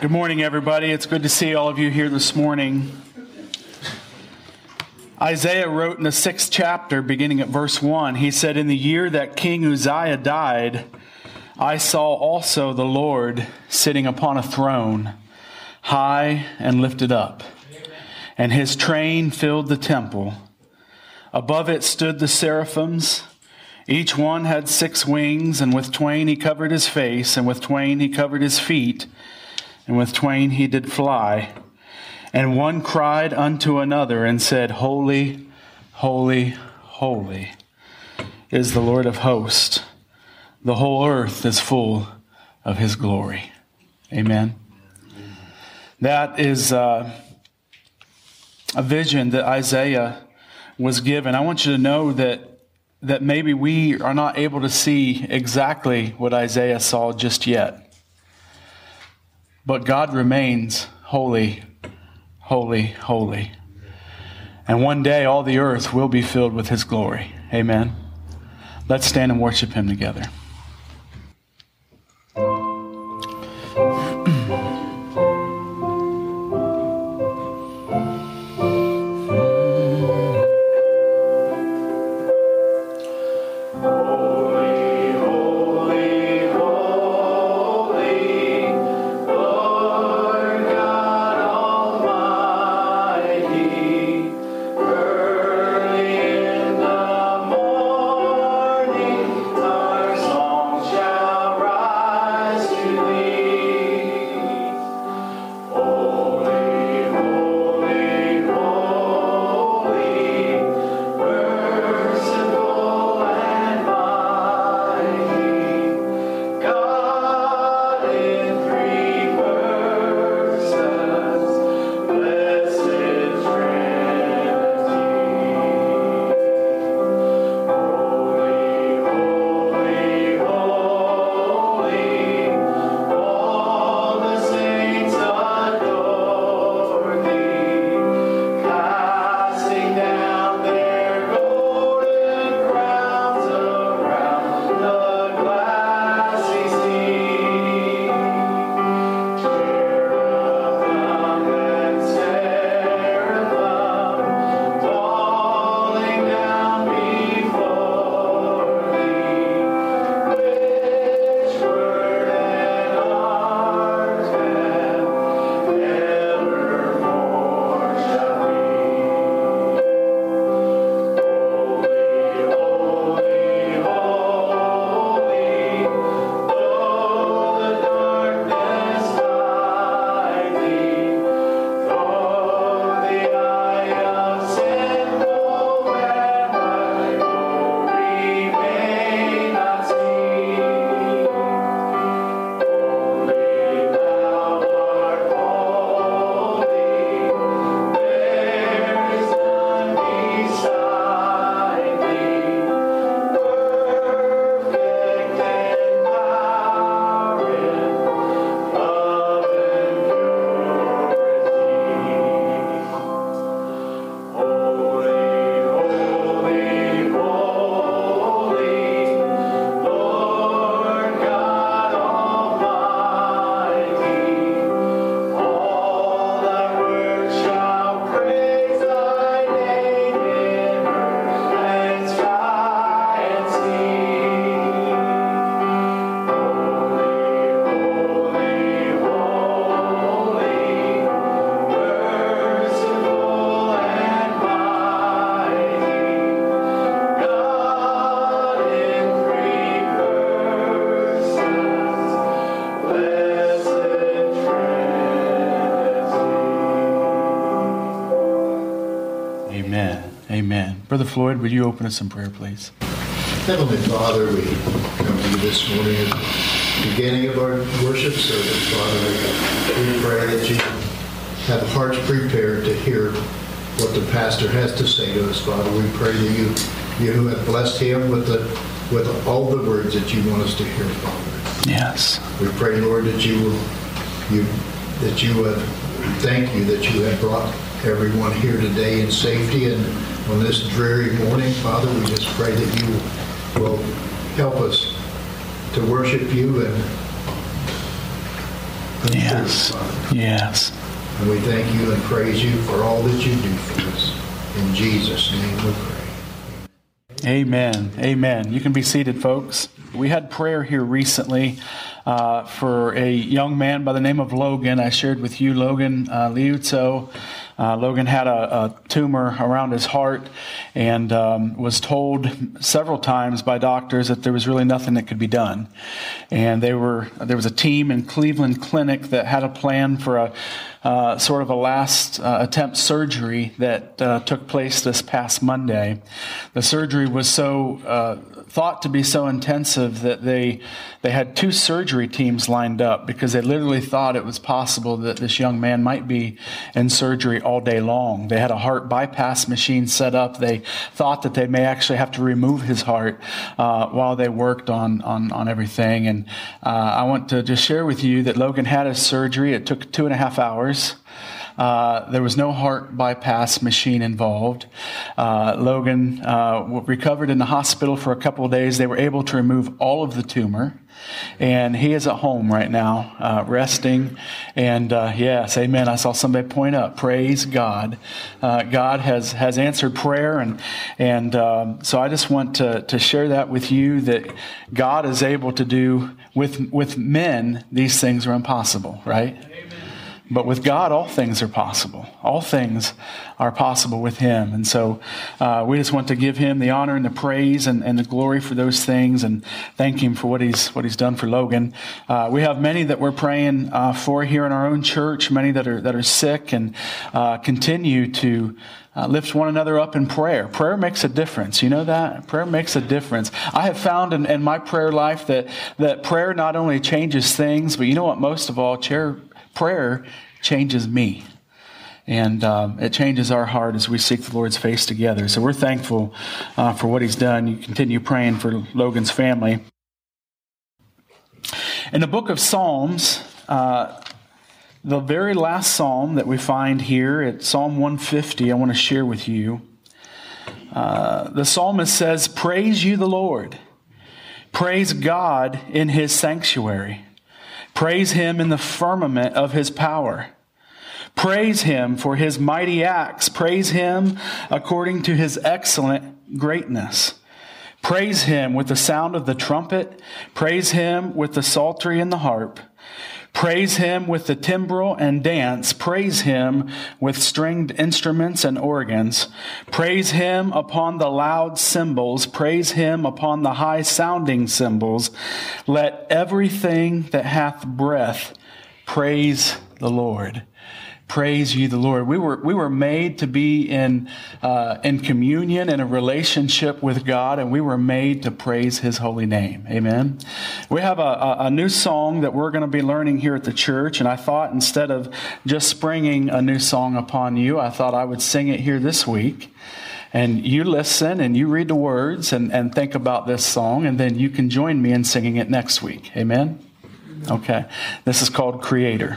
Good morning, everybody. It's good to see all of you here this morning. Isaiah wrote in the 6th chapter, beginning at verse 1, he said, "In the year that King Uzziah died, I saw also the Lord sitting upon a throne, high and lifted up, and his train filled the temple. Above it stood the seraphims. Each one had 6 wings, and with twain he covered his face, and with twain he covered his feet, and with twain he did fly. And one cried unto another and said, Holy, holy, holy is the Lord of hosts. The whole earth is full of his glory." Amen. That is a vision that Isaiah was given. I want you to know that maybe we are not able to see exactly what Isaiah saw just yet. But God remains holy, holy, holy. And one day all the earth will be filled with his glory. Amen. Let's stand and worship him together. Brother Floyd, would you open us in prayer, please? Heavenly Father, we come to you this morning at the beginning of our worship service, Father. We pray that you have hearts prepared to hear what the pastor has to say to us, Father. We pray that you have blessed him with all the words that you want us to hear, Father. Yes. We pray, Lord, that you would thank you that you have brought everyone here today in safety, and on this dreary morning, Father, we just pray that you will help us to worship you and yes. Father. Yes. And we thank you and praise you for all that you do for us. In Jesus' name we pray. Amen. Amen. You can be seated, folks. We had prayer here recently for a young man by the name of Logan. I shared with you Logan Liuzzo. Logan had a tumor around his heart and was told several times by doctors that there was really nothing that could be done. And there was a team in Cleveland Clinic that had a plan for a sort of a last attempt surgery that took place this past Monday. The surgery was thought to be so intensive that they had 2 surgery teams lined up because they literally thought it was possible that this young man might be in surgery all day long. They had a heart bypass machine set up. They thought that they may actually have to remove his heart while they worked on everything. And I want to just share with you that Logan had his surgery. It took 2.5 hours. There was no heart bypass machine involved. Logan recovered in the hospital for a couple of days. They were able to remove all of the tumor, and he is at home right now, resting. And yes, amen. I saw somebody point up. Praise God. God has answered prayer, and so I just want to share that with you, that God is able to do with men. These things are impossible, right? But with God, all things are possible. All things are possible with Him. And so we just want to give Him the honor and the praise and the glory for those things, and thank Him for what He's done for Logan. We have many that we're praying for here in our own church, many that are sick, and continue to lift one another up in prayer. Prayer makes a difference. You know that? Prayer makes a difference. I have found in my prayer life that prayer not only changes things, but you know what? Most of all, prayer changes me. And it changes our heart as we seek the Lord's face together. So we're thankful for what He's done. You continue praying for Logan's family. In the book of Psalms, the very last psalm that we find here at Psalm 150, I want to share with you. The psalmist says, "Praise you the Lord. Praise God in His sanctuary. Praise Him in the firmament of His power. Praise Him for His mighty acts. Praise Him according to His excellent greatness. Praise Him with the sound of the trumpet. Praise Him with the psaltery and the harp. Praise Him with the timbrel and dance. Praise Him with stringed instruments and organs. Praise Him upon the loud cymbals. Praise Him upon the high sounding cymbals. Let everything that hath breath praise the Lord." Praise you, the Lord. We were made to be in communion, in a relationship with God, and we were made to praise His holy name. Amen. We have a new song that we're going to be learning here at the church, and I thought instead of just springing a new song upon you, I thought I would sing it here this week. And you listen and you read the words and think about this song, and then you can join me in singing it next week. Amen? Okay. This is called Creator.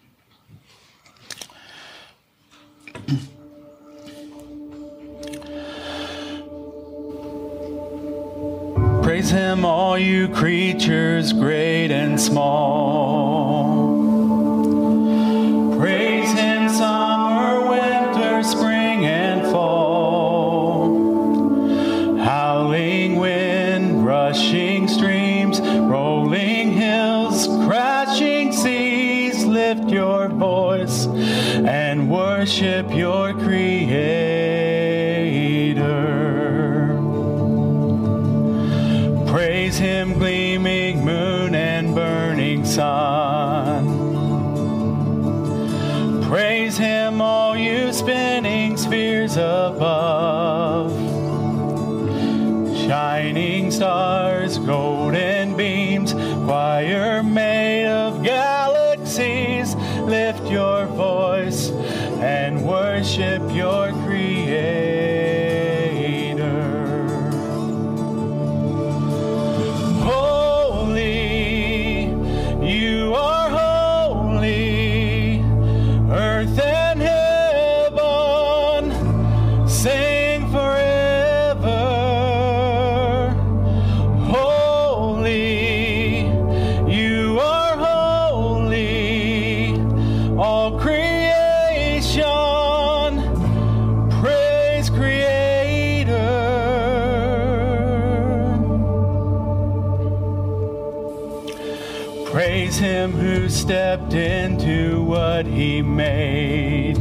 Praise Him, all you creatures, great and small. Praise Him, summer, winter, spring, and fall. Howling wind, rushing streams, rolling hills, crashing seas. Lift your voice and worship your Creator. Praise Him, gleaming moon and burning sun. Praise Him, all you spinning spheres above. Shining stars, golden beams, choir made of galaxies. Lift your voice and worship your Creator. Praise him who stepped into what he made.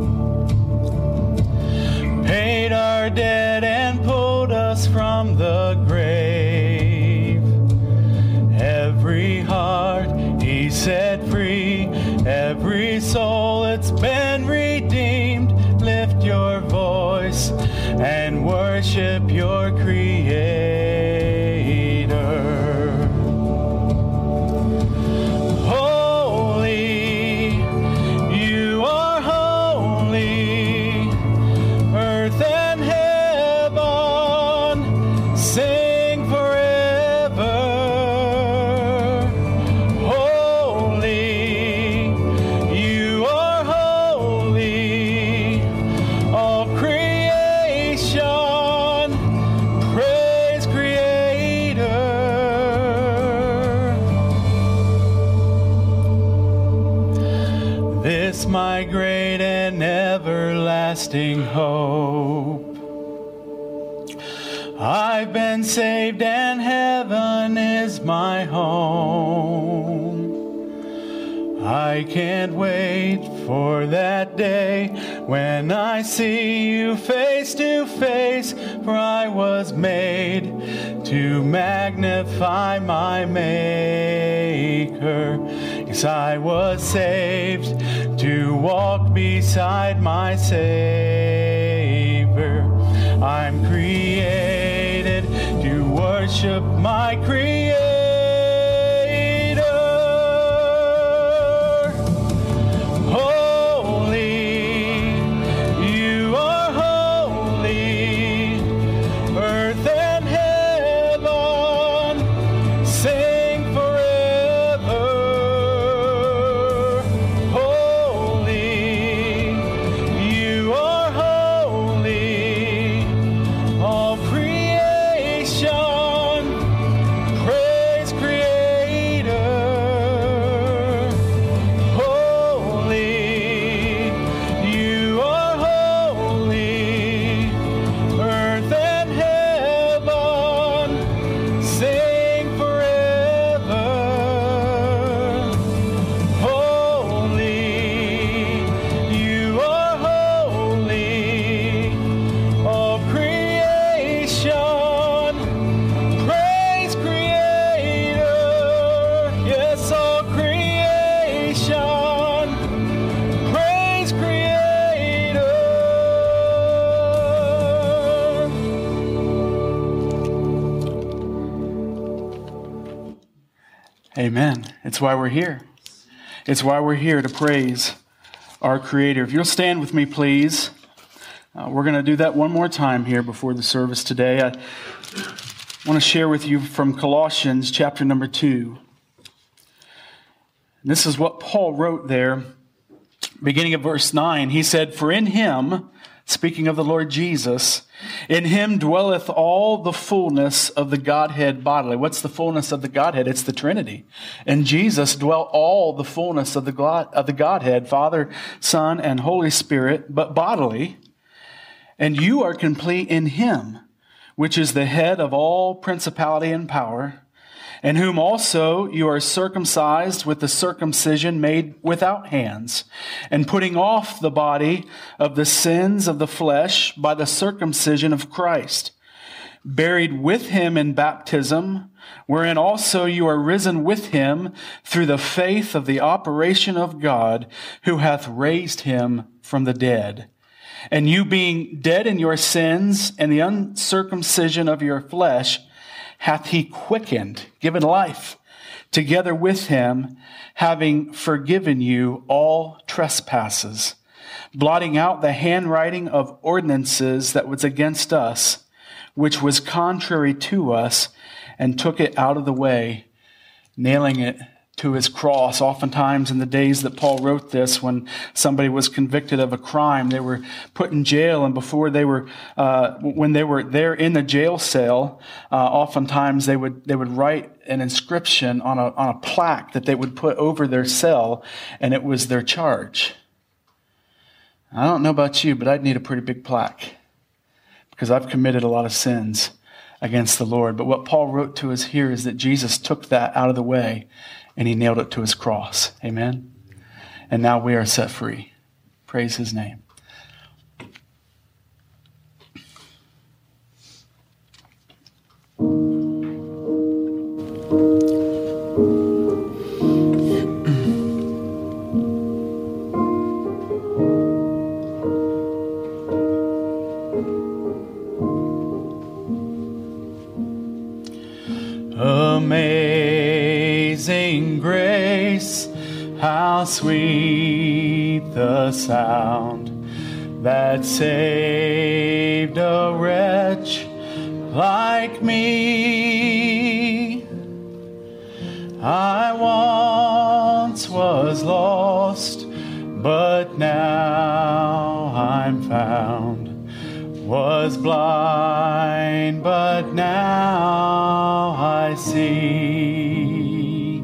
Paid our debt and pulled us from the grave. Every heart he set free, every soul it's been redeemed. Lift your voice and worship your Creator. Holy, you are holy, earth and heaven sing forever. Holy, you are holy, all creation praise Creator. This my great and everlasting hope. I've been saved and heaven is my home. I can't wait for that day when I see you face to face, for I was made to magnify my Maker. Yes, I was saved to walk beside my Savior. I'm created to worship my Creator. Holy, you are holy, earth and heaven sing forever. Holy, you are holy, all creation praise Creator. Holy, you are holy, earth and heaven sing forever. Holy, you are holy, all creation praise Creator. Yes, all creation praise Creator. Amen. It's why we're here. It's why we're here to praise our Creator. If you'll stand with me, please. We're going to do that one more time here before the service today. I want to share with you from Colossians chapter number 2. This is what Paul wrote there, beginning of verse 9. He said, "For in him," speaking of the Lord Jesus, "in him dwelleth all the fullness of the Godhead bodily." What's the fullness of the Godhead? It's the Trinity. In Jesus dwell all the fullness of the Godhead, Father, Son, and Holy Spirit, but bodily. And you are complete in him, which is the head of all principality and power, in whom also you are circumcised with the circumcision made without hands, and putting off the body of the sins of the flesh by the circumcision of Christ, buried with him in baptism, wherein also you are risen with him through the faith of the operation of God, who hath raised him from the dead. And you being dead in your sins and the uncircumcision of your flesh, hath he quickened, given life, together with him, having forgiven you all trespasses, blotting out the handwriting of ordinances that was against us, which was contrary to us, and took it out of the way, nailing it to his cross. Oftentimes in the days that Paul wrote this, when somebody was convicted of a crime, they were put in jail, and before they were, when they were there in the jail cell, oftentimes they would write an inscription on a plaque that they would put over their cell, and it was their charge. I don't know about you, but I'd need a pretty big plaque because I've committed a lot of sins against the Lord. But what Paul wrote to us here is that Jesus took that out of the way and he nailed it to his cross. Amen? And now we are set free. Praise his name. Amazing grace, how sweet the sound that saved a wretch like me. I once was lost, but now I'm found. Was blind, but now I see.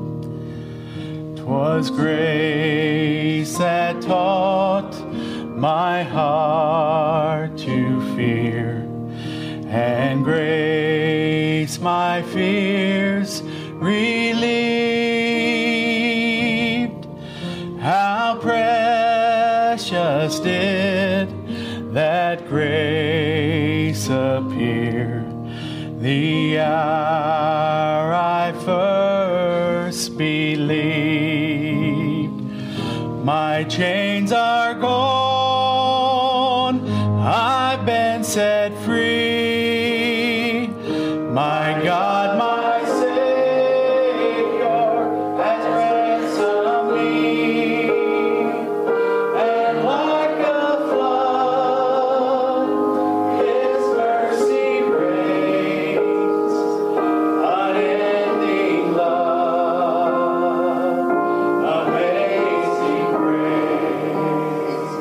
'Twas grace that taught my heart to fear, and grace my fears relieved. How precious did that grace appear the hour I first believed. My chains are gone, I've been set free. My God, my Savior has ransomed me, and like a flood His mercy reigns, unending love, amazing grace.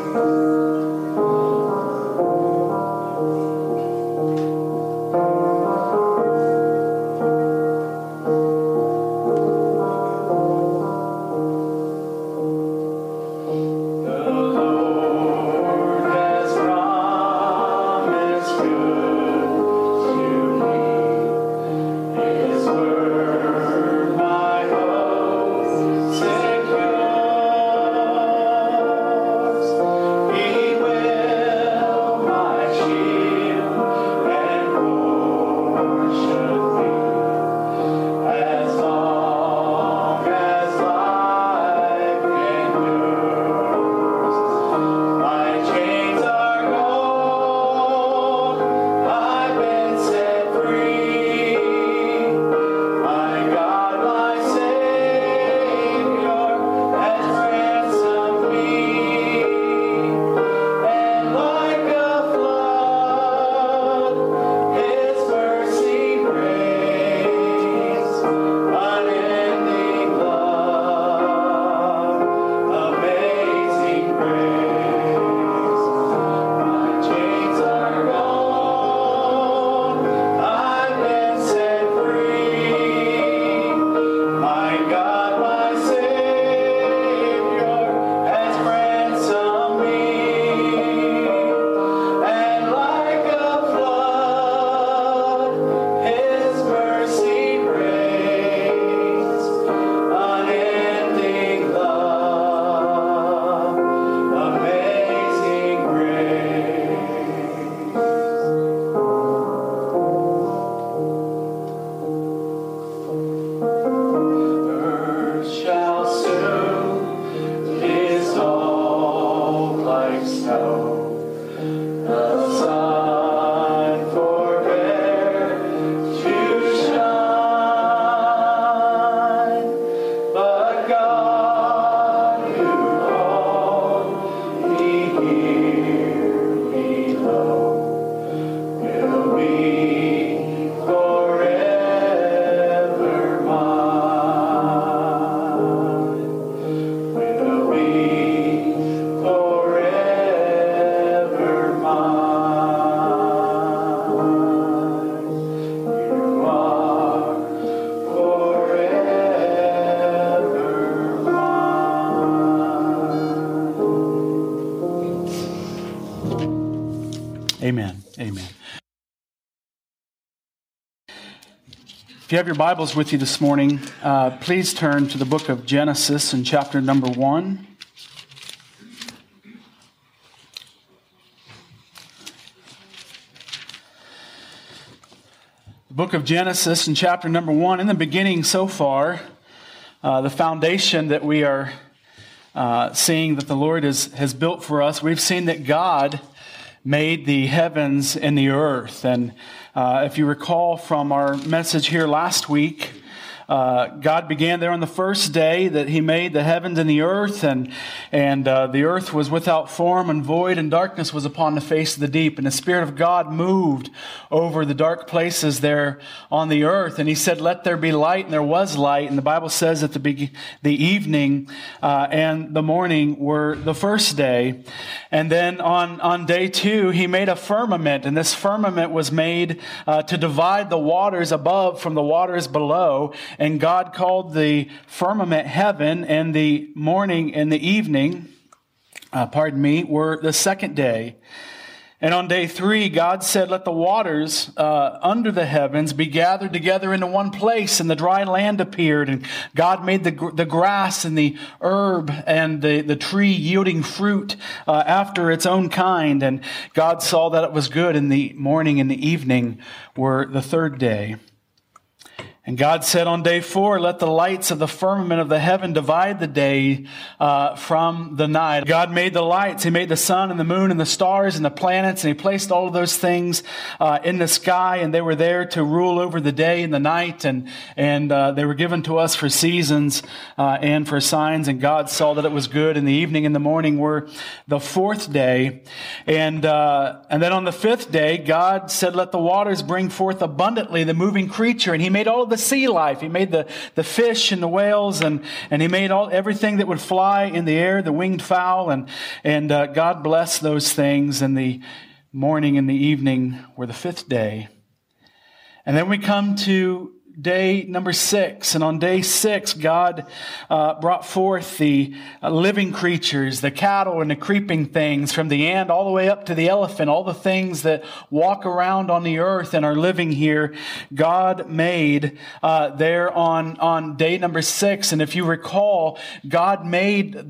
you have your Bibles with you this morning, please turn to the book of Genesis in chapter number 1. The book of Genesis in chapter number 1. In the beginning so far, the foundation that we are seeing that the Lord has built for us, we've seen that God made the heavens and the earth. And if you recall from our message here last week, God began there on the first day that He made the heavens and the earth, and the earth was without form and void, and darkness was upon the face of the deep. And the Spirit of God moved over the dark places there on the earth, and He said, "Let there be light," and there was light. And the Bible says that the evening and the morning were the first day. And then on day 2, He made a firmament, and this firmament was made to divide the waters above from the waters below. And God called the firmament heaven, and the morning and the evening, were the second day. And on day 3, God said, "Let the waters under the heavens be gathered together into one place," and the dry land appeared. And God made the grass and the herb and the tree yielding fruit after its own kind. And God saw that it was good, and the morning and the evening were the third day. And God said on day 4, "Let the lights of the firmament of the heaven divide the day from the night." God made the lights. He made the sun and the moon and the stars and the planets, and He placed all of those things in the sky, and they were there to rule over the day and the night, and they were given to us for seasons and for signs. And God saw that it was good, and the evening and the morning were the fourth day. And then on the fifth day, God said, "Let the waters bring forth abundantly the moving creature," and He made all of the sea life. He made the fish and the whales, and He made everything that would fly in the air, the winged fowl, and God blessed those things. And the morning and the evening were the fifth day. And then we come to day number 6. And on day 6, God brought forth the living creatures, the cattle and the creeping things, from the ant all the way up to the elephant, all the things that walk around on the earth and are living here. God made there on day number 6. And if you recall, God made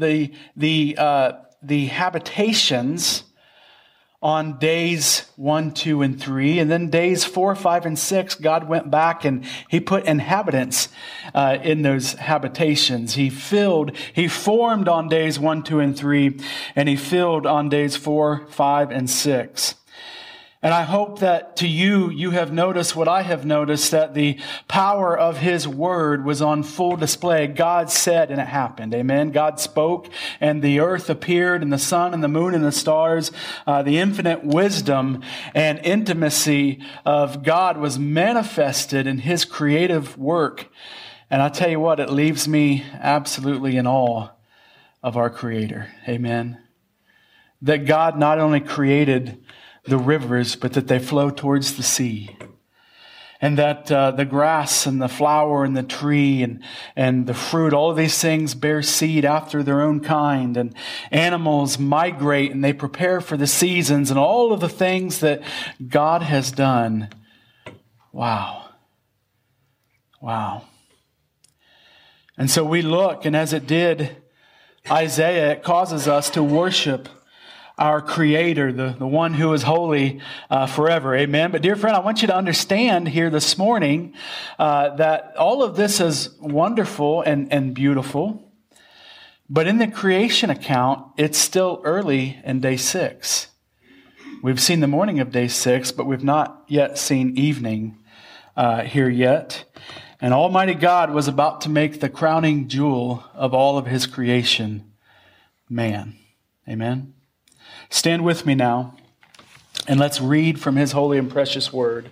the habitations on days 1, 2, and 3. And then days 4, 5, and 6, God went back and He put inhabitants in those habitations. He formed on days 1, 2, and 3, and He filled on days 4, 5, and 6. And I hope that to you have noticed what I have noticed, that the power of His Word was on full display. God said, and it happened. Amen. God spoke, and the earth appeared, and the sun and the moon and the stars. The infinite wisdom and intimacy of God was manifested in His creative work. And I tell you what, it leaves me absolutely in awe of our Creator. Amen. That God not only created the rivers, but that they flow towards the sea. And that the grass and the flower and the tree and the fruit, all of these things bear seed after their own kind. And animals migrate and they prepare for the seasons, and all of the things that God has done. Wow. Wow. And so we look, and as it did Isaiah, it causes us to worship our Creator, the one who is holy forever. Amen. But dear friend, I want you to understand here this morning that all of this is wonderful and beautiful. But in the creation account, it's still early in day 6. We've seen the morning of day 6, but we've not yet seen evening here yet. And Almighty God was about to make the crowning jewel of all of His creation, man. Amen. Stand with me now, and let's read from His holy and precious Word.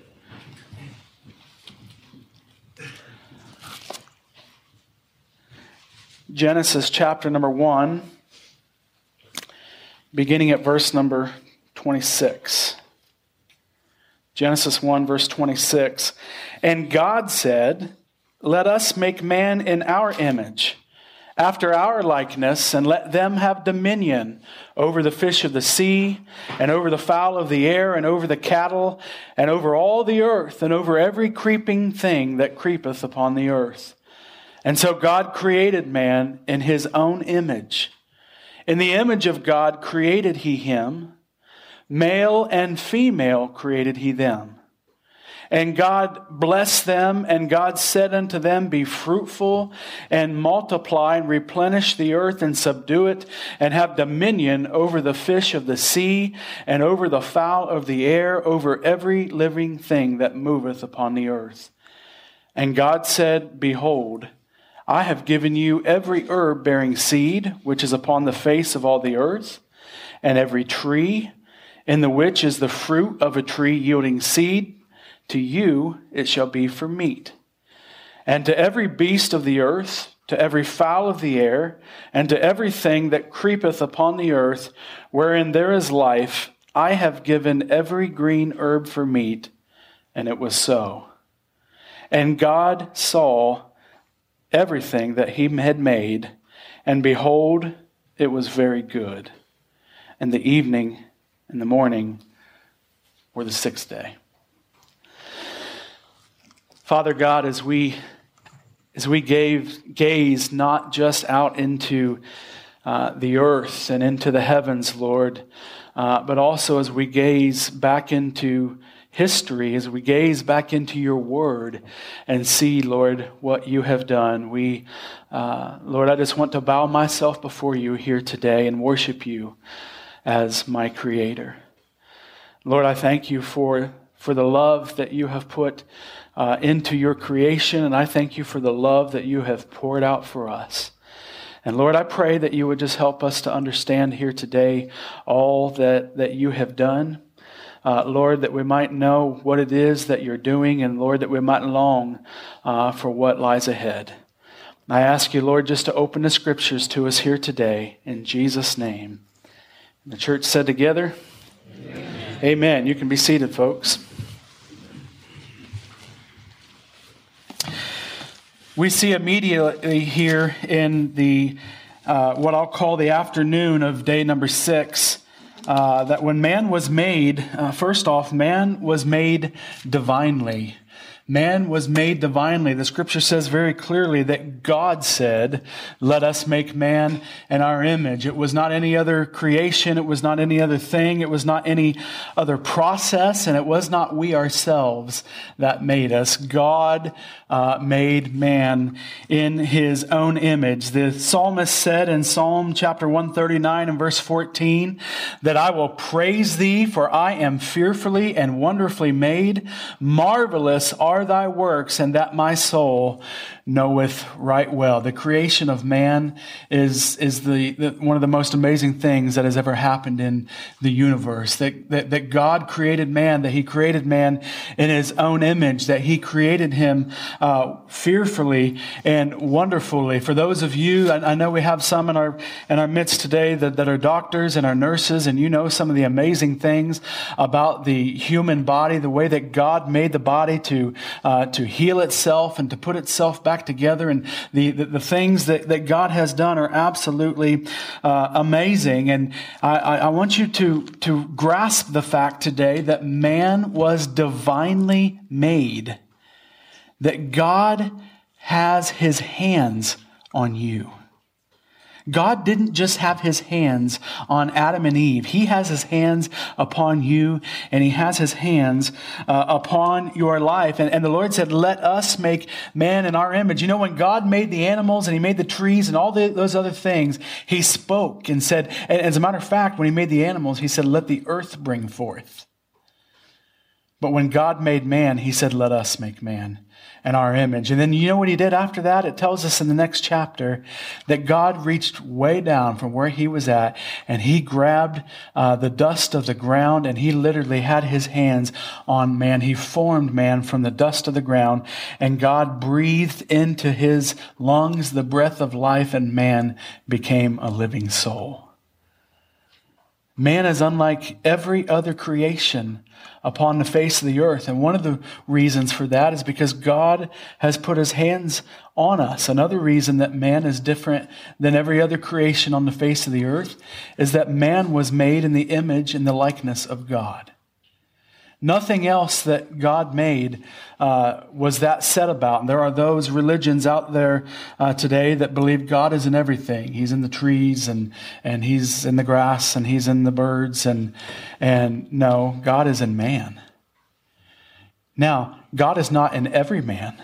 Genesis chapter number 1, beginning at verse number 26. Genesis 1, verse 26. And God said, "Let us make man in our image, after our likeness, and let them have dominion over the fish of the sea, and over the fowl of the air, and over the cattle, and over all the earth, and over every creeping thing that creepeth upon the earth. And so God created man in his own image. In the image of God created he him. Male and female created he them. And God blessed them, and God said unto them, Be fruitful, and multiply, and replenish the earth, and subdue it, and have dominion over the fish of the sea, and over the fowl of the air, over every living thing that moveth upon the earth. And God said, Behold, I have given you every herb bearing seed, which is upon the face of all the earth, and every tree, in the which is the fruit of a tree yielding seed. To you it shall be for meat. And to every beast of the earth, to every fowl of the air, and to everything that creepeth upon the earth, wherein there is life, I have given every green herb for meat. And it was so. And God saw everything that he had made, and behold, it was very good. And the evening and the morning were the sixth day. Father God, as we gaze not just out into the earth and into the heavens, Lord, but also as we gaze back into history, as we gaze back into your word and see, Lord, what you have done. Lord, I just want to bow myself before you here today and worship you as my creator. Lord, I thank you for the love that you have put into your creation, and I thank you for the love that you have poured out for us. And Lord, I pray that you would just help us to understand here today all that you have done. Lord, that we might know what it is that you're doing, and Lord, that we might long for what lies ahead. I ask you, Lord, just to open the scriptures to us here today, in Jesus' name. And the church said together, Amen. Amen. You can be seated, folks. We see immediately here in the what I'll call the afternoon of day number 6, that when man was made, first off, man was made divinely. Man was made divinely. The scripture says very clearly that God said, let us make man in our image. It was not any other creation. It was not any other thing. It was not any other process. And it was not we ourselves that made us. God made man in his own image. The psalmist said in Psalm chapter 139 and verse 14, that I will praise thee, for I am fearfully and wonderfully made. Marvelous are thy works, and that my soul knoweth right well. The creation of man is the one of the most amazing things that has ever happened in the universe. That God created man, that he created man in his own image, that he created him fearfully and wonderfully. For those of you, I know we have some in our midst today that are doctors and are nurses, and you know some of the amazing things about the human body, the way that God made the body to heal itself and to put itself back together, and the things that God has done are absolutely amazing. And I want you to grasp the fact today that man was divinely made, that God has his hands on you. God didn't just have his hands on Adam and Eve. He has his hands upon you, and he has his hands upon your life. And the Lord said, let us make man in our image. You know, when God made the animals and he made the trees and all those other things, he spoke and said, and as a matter of fact, when he made the animals, he said, let the earth bring forth. But when God made man, he said, let us make man in our image. And then you know what he did after that? It tells us in the next chapter that God reached way down from where he was at, and he grabbed the dust of the ground, and he literally had his hands on man. He formed man from the dust of the ground, and God breathed into his lungs the breath of life, and man became a living soul. Man is unlike every other creation upon the face of the earth. And one of the reasons for that is because God has put his hands on us. Another reason that man is different than every other creation on the face of the earth is that man was made in the image and the likeness of God. Nothing else that God made was that said about. And there are those religions out there today that believe God is in everything. He's in the trees and he's in the grass and he's in the birds. And no, God is in man. Now, God is not in every man.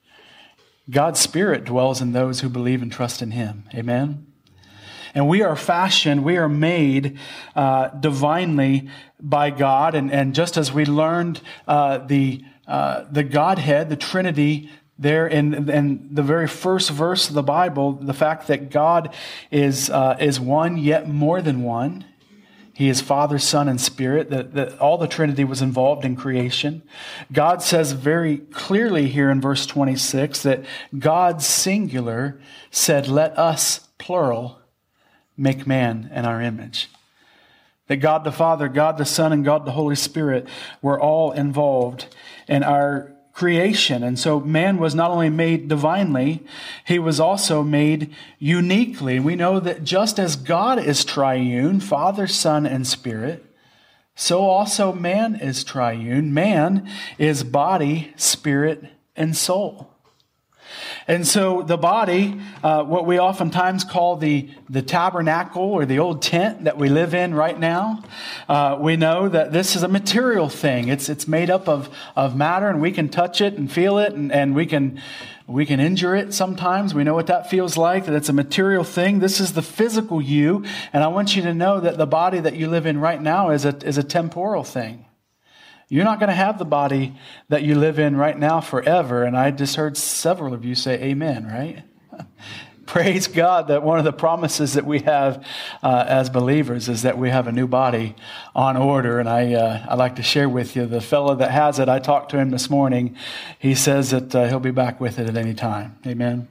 God's Spirit dwells in those who believe and trust in him. Amen? And we are fashioned, we are made divinely by God. And just as we learned the Godhead, the Trinity, there in the very first verse of the Bible, the fact that God is one, yet more than one. He is Father, Son, and Spirit, that all the Trinity was involved in creation. God says very clearly here in verse 26 that God, singular, said, "Let us," plural, "make man in our image." That God the Father, God the Son, and God the Holy Spirit were all involved in our creation. And so man was not only made divinely, he was also made uniquely. We know that just as God is triune, Father, Son, and Spirit, so also man is triune. Man is body, spirit, and soul. And so the body, what we oftentimes call the tabernacle or the old tent that we live in right now, we know that this is a material thing. It's made up of matter, and we can touch it and feel it, and we can injure it sometimes. We know what that feels like, that it's a material thing. This is the physical you, and I want you to know that the body that you live in right now is a temporal thing. You're not going to have the body that you live in right now forever. And I just heard several of you say amen, right? Praise God that one of the promises that we have as believers is that we have a new body on order. And I like to share with you, the fellow that has it, I talked to him this morning. He says that he'll be back with it at any time. Amen.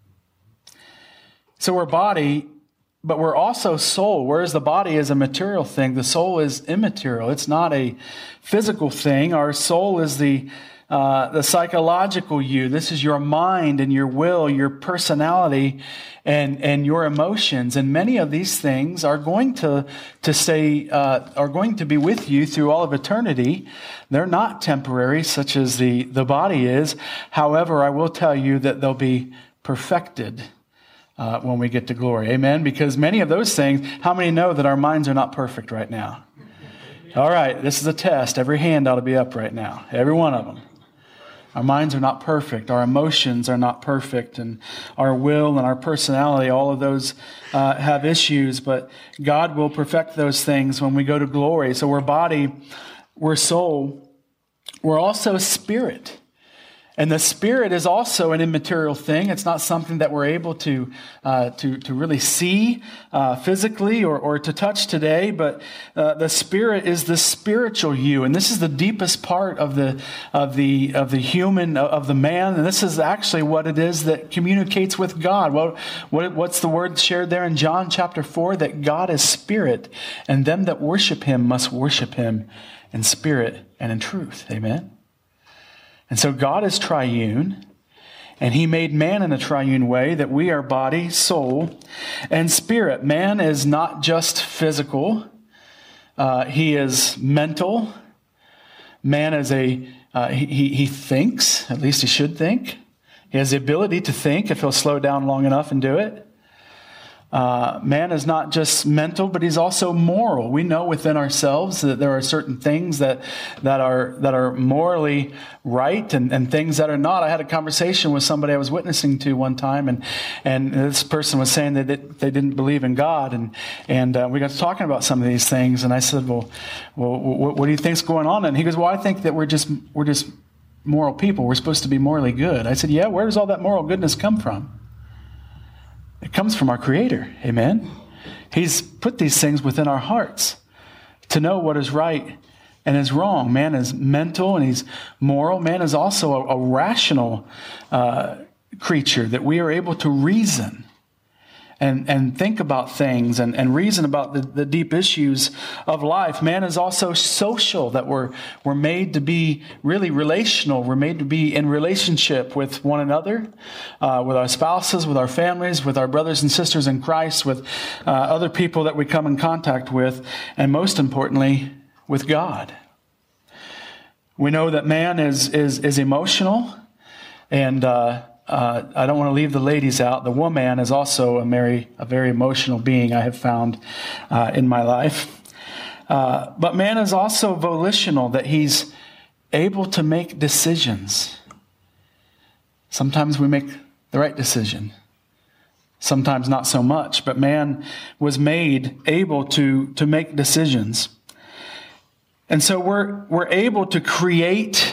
So we're body, but we're also soul. Whereas the body is a material thing, the soul is immaterial. It's not a physical thing. Our soul is the psychological you. This is your mind and your will, your personality, and your emotions. And many of these things are going to be with you through all of eternity. They're not temporary, such as the body is. However, I will tell you that they'll be perfected when we get to glory. Amen? Because many of those things, how many know that our minds are not perfect right now? All right, this is a test. Every hand ought to be up right now. Every one of them. Our minds are not perfect. Our emotions are not perfect. And our will and our personality, all of those have issues. But God will perfect those things when we go to glory. So we're body, we're soul. We're also spirit. And the spirit is also an immaterial thing. It's not something that we're able to really see physically or to touch today. But the spirit is the spiritual you, and this is the deepest part of the human, of the man. And this is actually what it is that communicates with God. What's the word shared there in John chapter 4? That God is spirit, and them that worship Him must worship Him in spirit and in truth. Amen. And so God is triune, and He made man in a triune way, that we are body, soul, and spirit. Man is not just physical. He is mental. Man is he thinks, at least he should think. He has the ability to think if he'll slow down long enough and do it. Man is not just mental, but he's also moral. We know within ourselves that there are certain things that are morally right and things that are not. I had a conversation with somebody I was witnessing to one time, and this person was saying that they didn't believe in God, and we got to talking about some of these things, and I said, well, what do you think's going on? And he goes, well, I think that we're just moral people. We're supposed to be morally good. I said, yeah, where does all that moral goodness come from? It comes from our Creator. Amen. He's put these things within our hearts to know what is right and is wrong. Man is mental and he's moral. Man is also a rational creature, that we are able to reason. and think about things and reason about the deep issues of life. Man is also social, that we're made to be really relational. We're made to be in relationship with one another, with our spouses, with our families, with our brothers and sisters in Christ, with other people that we come in contact with, and most importantly, with God. We know that man is emotional, and I don't want to leave the ladies out. The woman is also a very emotional being, I have found in my life. But man is also volitional, that he's able to make decisions. Sometimes we make the right decision. Sometimes not so much. But man was made able to make decisions. And so we're able to create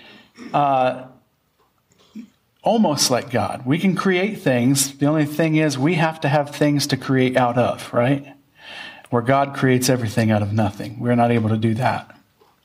almost like God. We can create things. The only thing is we have to have things to create out of, right? Where God creates everything out of nothing. We're not able to do that.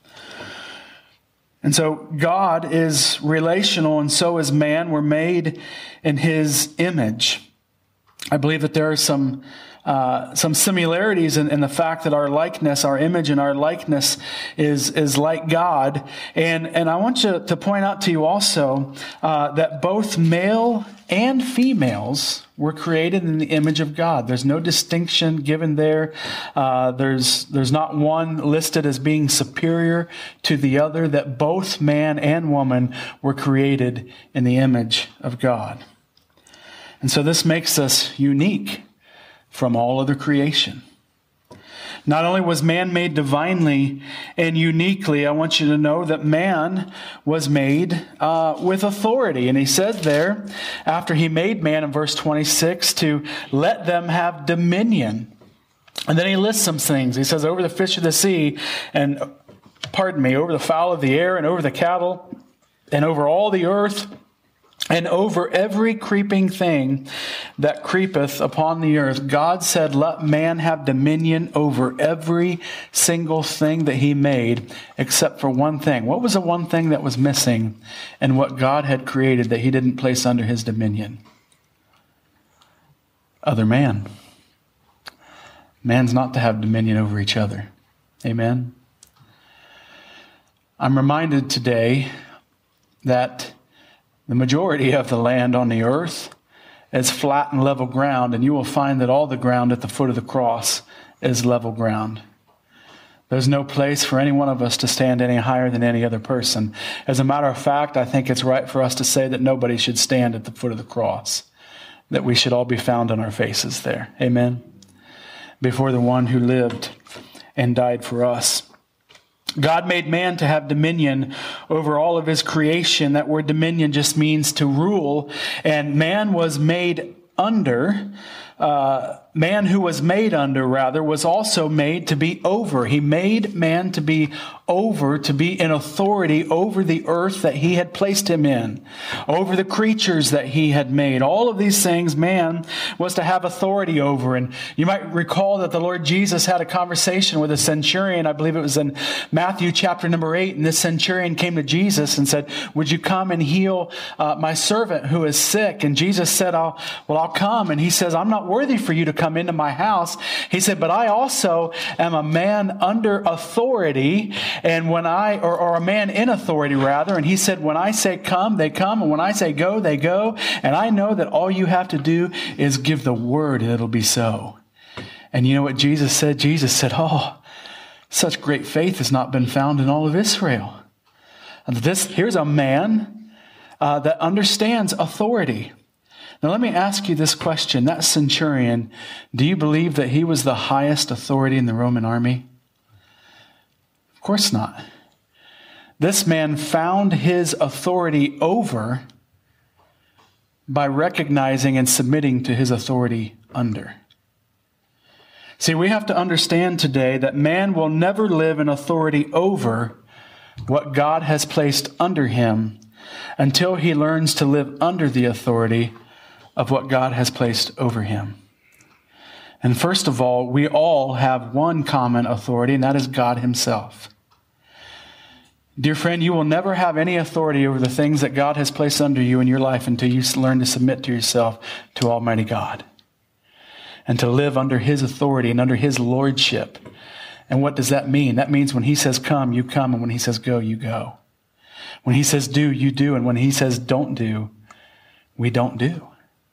And so God is relational, and so is man. We're made in his image. I believe that there are some similarities in the fact that our likeness, our image and our likeness is like God. And I want you to point out to you also that both male and females were created in the image of God. There's no distinction given there. There's not one listed as being superior to the other, that both man and woman were created in the image of God. And so this makes us unique from all other creation. Not only was man made divinely and uniquely, I want you to know that man was made with authority. And he says there, after he made man in verse 26, to let them have dominion. And then he lists some things. He says, over the fish of the sea, and, over the fowl of the air, and over the cattle, and over all the earth, and over every creeping thing that creepeth upon the earth. God said, let man have dominion over every single thing that he made, except for one thing. What was the one thing that was missing in what God had created that he didn't place under his dominion? Other man. Man's not to have dominion over each other. Amen? I'm reminded today that the majority of the land on the earth is flat and level ground, and you will find that all the ground at the foot of the cross is level ground. There's no place for any one of us to stand any higher than any other person. As a matter of fact, I think it's right for us to say that nobody should stand at the foot of the cross, that we should all be found on our faces there. Amen? Before the one who lived and died for us. God made man to have dominion over all of his creation. That word dominion just means to rule. And man was made under. Man who was made under, was also made to be over. He made man to be over, to be in authority over the earth that he had placed him in, over the creatures that he had made. All of these things man was to have authority over. And you might recall that the Lord Jesus had a conversation with a centurion. I believe it was in Matthew chapter number 8. And this centurion came to Jesus and said, would you come and heal my servant who is sick? And Jesus said, I'll come. And he says, I'm not worthy for you to come into my house. He said, but I also am a man under authority, and when or a man in authority rather. And he said, when I say come, they come. And when I say go, they go. And I know that all you have to do is give the word and it'll be so. And you know what Jesus said? Jesus said, such great faith has not been found in all of Israel. And here's a man that understands authority. Now, let me ask you this question. That centurion, do you believe that he was the highest authority in the Roman army? Of course not. This man found his authority over by recognizing and submitting to his authority under. See, we have to understand today that man will never live in authority over what God has placed under him until he learns to live under the authority of what God has placed over him. And first of all, we all have one common authority, and that is God himself. Dear friend, you will never have any authority over the things that God has placed under you in your life until you learn to submit to yourself to Almighty God. and to live under his authority and under his lordship. And what does that mean? That means when he says come, you come, and when he says go, you go. When he says do, you do, and when he says don't do, we don't do.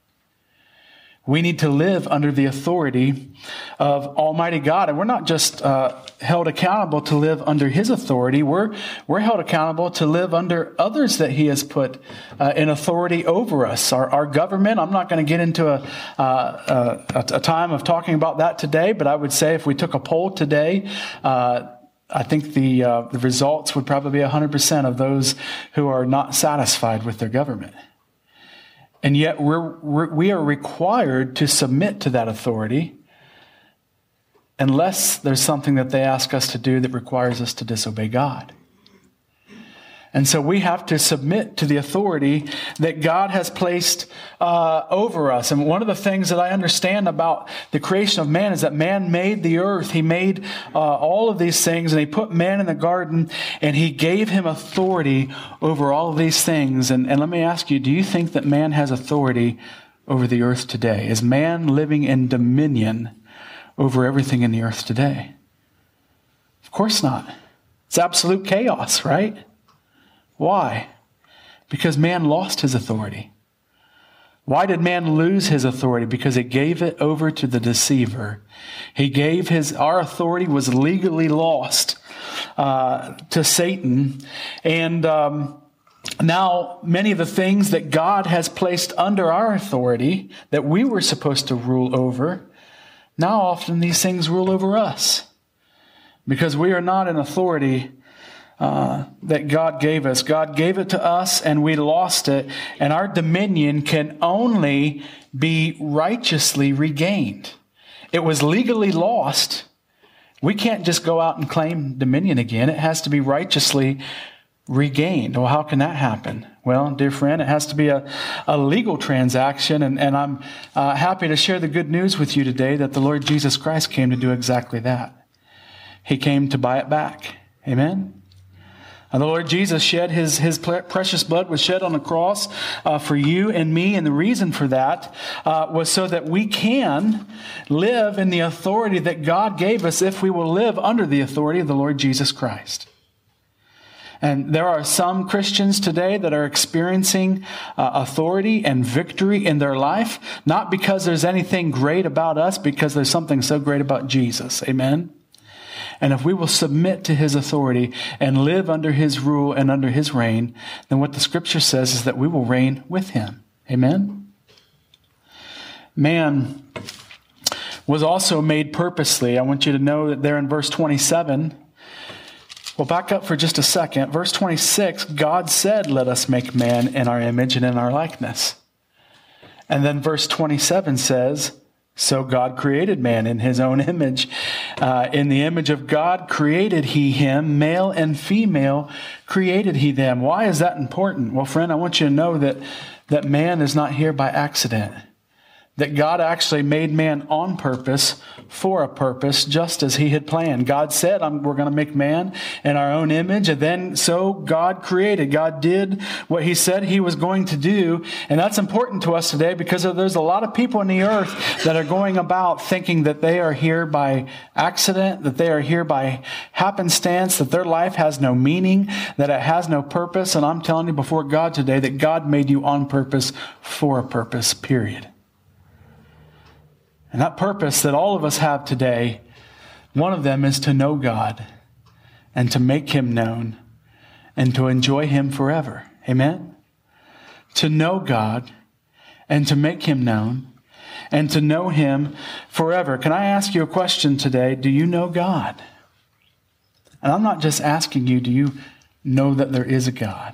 We need to live under the authority of Almighty God. And we're not just held accountable to live under his authority. We're held accountable to live under others that he has put in authority over us. Our government, I'm not going to get into a time of talking about that today, but I would say if we took a poll today, I think the results would probably be 100% of those who are not satisfied with their government. And yet we are required to submit to that authority unless there's something that they ask us to do that requires us to disobey God. And so we have to submit to the authority that God has placed over us. And one of the things that I understand about the creation of man is that man made the earth. He made all of these things, and he put man in the garden, and he gave him authority over all of these things. And let me ask you, do you think that man has authority over the earth today? Is man living in dominion over everything in the earth today? Of course not. It's absolute chaos, right? Why? Because man lost his authority. Why did man lose his authority? Because he gave it over to the deceiver. Our authority was legally lost to Satan. And now many of the things that God has placed under our authority that we were supposed to rule over, now often these things rule over us. Because we are not in authority that God gave us. God gave it to us and we lost it. And our dominion can only be righteously regained. It was legally lost. We can't just go out and claim dominion again. It has to be righteously regained. Well, how can that happen? Well, dear friend, it has to be a legal transaction. And I'm happy to share the good news with you today that the Lord Jesus Christ came to do exactly that. He came to buy it back. Amen? And the Lord Jesus shed his precious blood was shed on the cross for you and me. And the reason for that was so that we can live in the authority that God gave us if we will live under the authority of the Lord Jesus Christ. And there are some Christians today that are experiencing authority and victory in their life, not because there's anything great about us, because there's something so great about Jesus. Amen? And if we will submit to his authority and live under his rule and under his reign, then what the scripture says is that we will reign with him. Amen? Man was also made purposely. I want you to know that there in verse 27, we'll back up for just a second. Verse 26, God said, let us make man in our image and in our likeness. And then verse 27 says, so God created man in his own image. In the image of God created he him, male and female created he them. Why is that important? Well, friend, I want you to know that man is not here by accident. That God actually made man on purpose, for a purpose, just as he had planned. God said, we're going to make man in our own image. And then so God created. God did what he said he was going to do. And that's important to us today because there's a lot of people in the earth that are going about thinking that they are here by accident, that they are here by happenstance, that their life has no meaning, that it has no purpose. And I'm telling you before God today that God made you on purpose, for a purpose, period. And that purpose that all of us have today, one of them is to know God and to make him known and to enjoy him forever. Amen? To know God and to make him known and to know him forever. Can I ask you a question today? Do you know God? And I'm not just asking you, do you know that there is a God?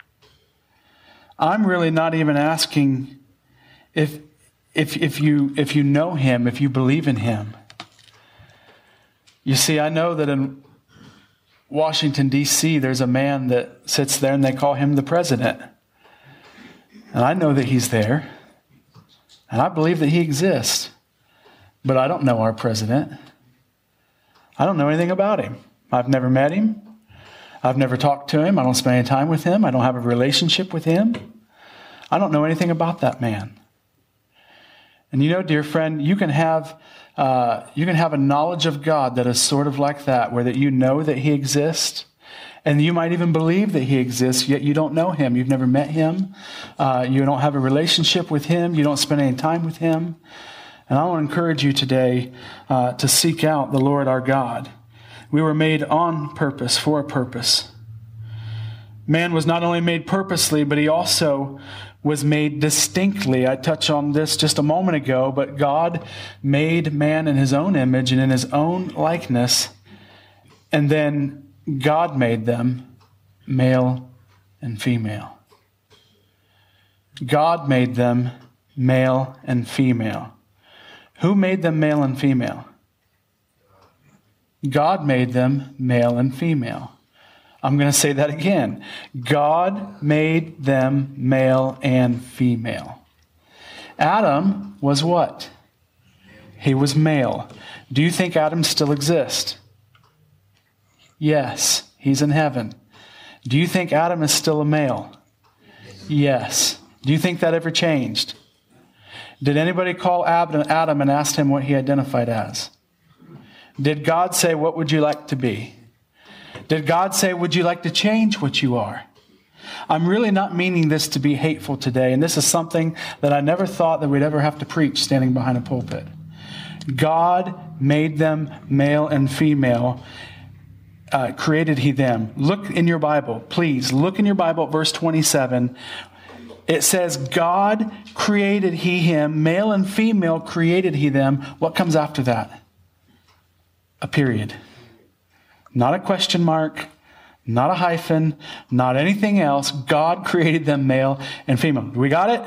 I'm really not even asking if you know him, if you believe in him. You see, I know that in Washington, D.C., there's a man that sits there and they call him the president. And I know that he's there. And I believe that he exists. But I don't know our president. I don't know anything about him. I've never met him. I've never talked to him. I don't spend any time with him. I don't have a relationship with him. I don't know anything about that man. And you know, dear friend, you can have a knowledge of God that is sort of like that, where that you know that he exists, and you might even believe that he exists, yet you don't know him. You've never met him. You don't have a relationship with him. You don't spend any time with him. And I want to encourage you today to seek out the Lord our God. We were made on purpose, for a purpose. Man was not only made purposely, but he also was made distinctly. I touched on this just a moment ago, but God made man in his own image and in his own likeness, and then God made them male and female. God made them male and female. Who made them male and female? God made them male and female. I'm going to say that again. God made them male and female. Adam was what? He was male. Do you think Adam still exists? Yes, he's in heaven. Do you think Adam is still a male? Yes. Do you think that ever changed? Did anybody call Adam and ask him what he identified as? Did God say, what would you like to be? Did God say, would you like to change what you are? I'm really not meaning this to be hateful today, and this is something that I never thought that we'd ever have to preach standing behind a pulpit. God made them male and female. Created he them. Look in your Bible, please. Look in your Bible at verse 27. It says, God created he him, male and female created he them. What comes after that? A period. Not a question mark, not a hyphen, not anything else. God created them male and female. We got it?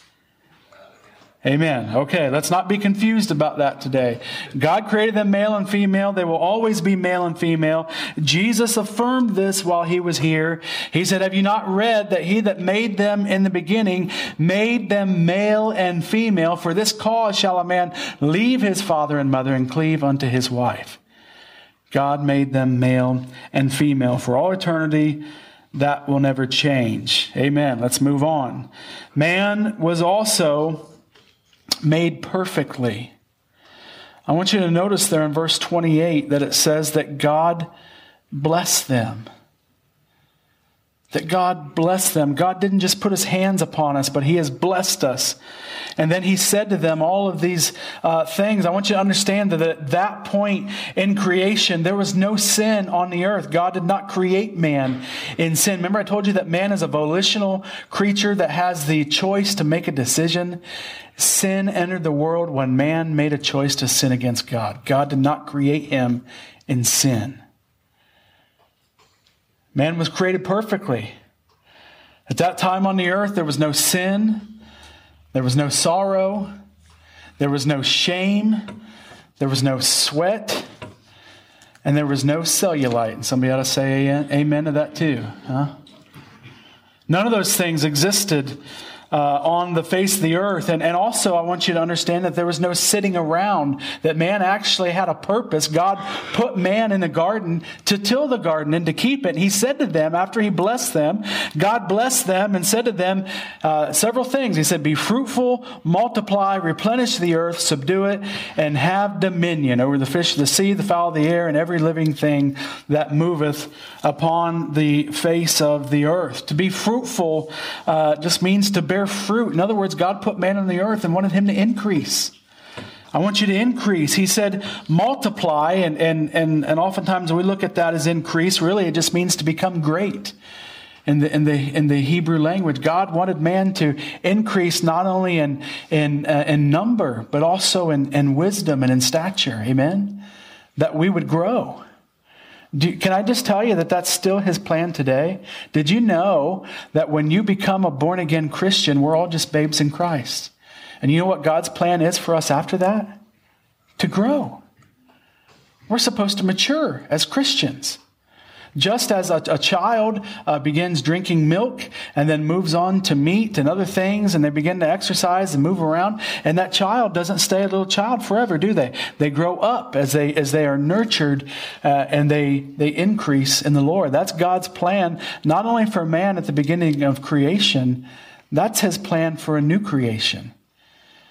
Amen. Okay, let's not be confused about that today. God created them male and female. They will always be male and female. Jesus affirmed this while he was here. He said, have you not read that he that made them in the beginning made them male and female? For this cause shall a man leave his father and mother and cleave unto his wife. God made them male and female for all eternity. That will never change. Amen. Let's move on. Man was also made perfectly. I want you to notice there in verse 28 that it says that God blessed them. That God blessed them. God didn't just put his hands upon us, but he has blessed us. And then he said to them all of these things. I want you to understand that at that point in creation, there was no sin on the earth. God did not create man in sin. Remember I told you that man is a volitional creature that has the choice to make a decision. Sin entered the world when man made a choice to sin against God. God did not create him in sin. Man was created perfectly. At that time on the earth, there was no sin. There was no sorrow. There was no shame. There was no sweat. And there was no cellulite. And somebody ought to say amen to that too. Huh? None of those things existed on the face of the earth. And also I want you to understand that there was no sitting around, that man actually had a purpose. God put man in the garden to till the garden and to keep it. And he said to them, after he blessed them, God blessed them and said to them several things. He said, be fruitful, multiply, replenish the earth, subdue it, and have dominion over the fish of the sea, the fowl of the air, and every living thing that moveth upon the face of the earth. To be fruitful just means to bear fruit. In other words, God put man on the earth and wanted him to increase. I want you to increase. He said multiply, and oftentimes we look at that as increase. Really, it just means to become great. In the Hebrew language, God wanted man to increase not only in number, but also in wisdom and in stature. Amen? That we would grow. Can I just tell you that that's still his plan today? Did you know that when you become a born-again Christian, we're all just babes in Christ? And you know what God's plan is for us after that? To grow. We're supposed to mature as Christians. Just as a child begins drinking milk and then moves on to meat and other things, and they begin to exercise and move around, and that child doesn't stay a little child forever, do they? They grow up as they are nurtured and they increase in the Lord. That's God's plan, not only for man at the beginning of creation, that's his plan for a new creation.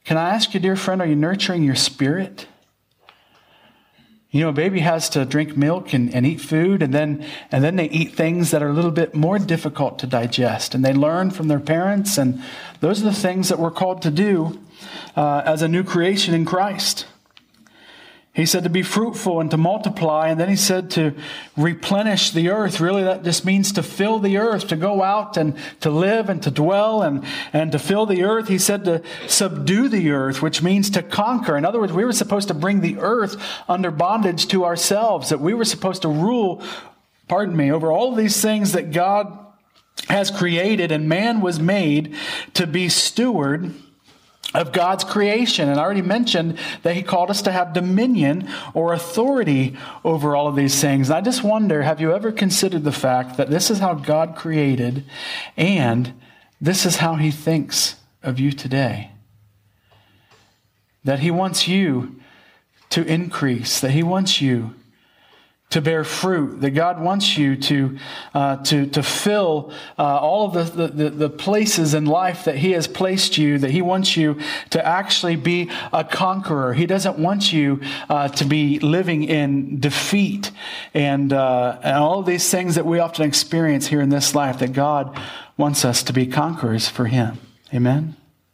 Can I ask you, dear friend, are you nurturing your spirit? You know, a baby has to drink milk and eat food, and then they eat things that are a little bit more difficult to digest, and they learn from their parents, and those are the things that we're called to do as a new creation in Christ. He said to be fruitful and to multiply, and then he said to replenish the earth. Really, that just means to fill the earth, to go out and to live and to dwell and to fill the earth. He said to subdue the earth, which means to conquer. In other words, we were supposed to bring the earth under bondage to ourselves, that we were supposed to rule, over all of these things that God has created, and man was made to be steward of God's creation. And I already mentioned that he called us to have dominion or authority over all of these things. And I just wonder, have you ever considered the fact that this is how God created, and this is how he thinks of you today? That he wants you to increase, that he wants you to bear fruit, that God wants you to fill all of the places in life that he has placed you, that he wants you to actually be a conqueror. He doesn't want you to be living in defeat and all of these things that we often experience here in this life, that God wants us to be conquerors for him. Amen?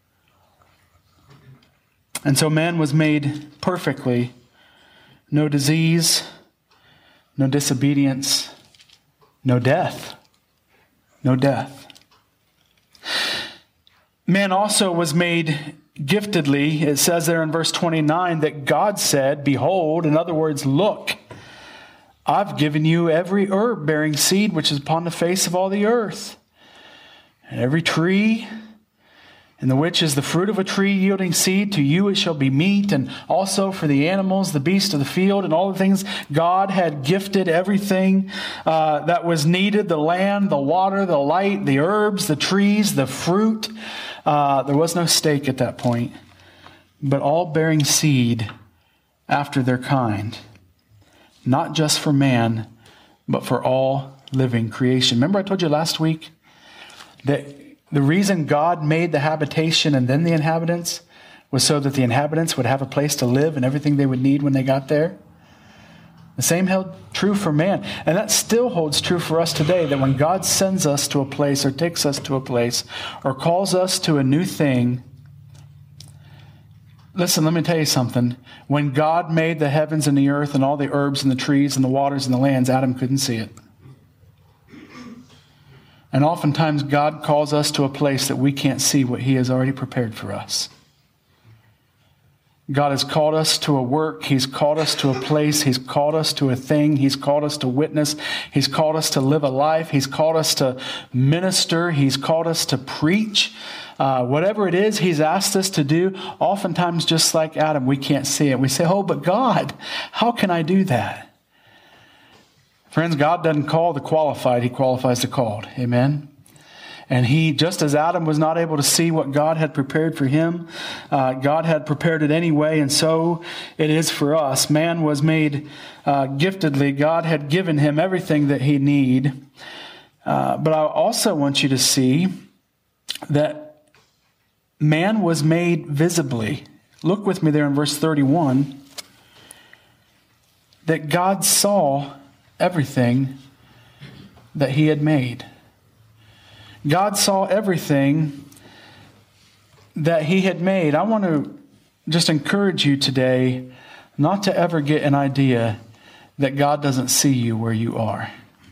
And so man was made perfectly, no disease, no disobedience, no death. No death. Man also was made giftedly. It says there in verse 29 that God said, behold, in other words, look, I've given you every herb bearing seed which is upon the face of all the earth, and every tree, and the which is the fruit of a tree yielding seed, to you it shall be meat, and also for the animals, the beasts of the field, and all the things. God had gifted everything that was needed: the land, the water, the light, the herbs, the trees, the fruit. There was no steak at that point, but all bearing seed after their kind. Not just for man, but for all living creation. Remember I told you last week that the reason God made the habitation and then the inhabitants was so that the inhabitants would have a place to live and everything they would need when they got there. The same held true for man. And that still holds true for us today, that when God sends us to a place or takes us to a place or calls us to a new thing, listen, let me tell you something. When God made the heavens and the earth and all the herbs and the trees and the waters and the lands, Adam couldn't see it. And oftentimes God calls us to a place that we can't see what he has already prepared for us. God has called us to a work. He's called us to a place. He's called us to a thing. He's called us to witness. He's called us to live a life. He's called us to minister. He's called us to preach. Whatever it is he's asked us to do, oftentimes just like Adam, we can't see it. We say, oh, but God, how can I do that? Friends, God doesn't call the qualified. He qualifies the called. Amen? And he, just as Adam was not able to see what God had prepared for him, God had prepared it anyway, and so it is for us. Man was made giftedly. God had given him everything that he need. But I also want you to see that man was made visibly. Look with me there in verse 31. That God saw everything that he had made. God saw everything that he had made. I want to just encourage you today not to ever get an idea that God doesn't see you where you are.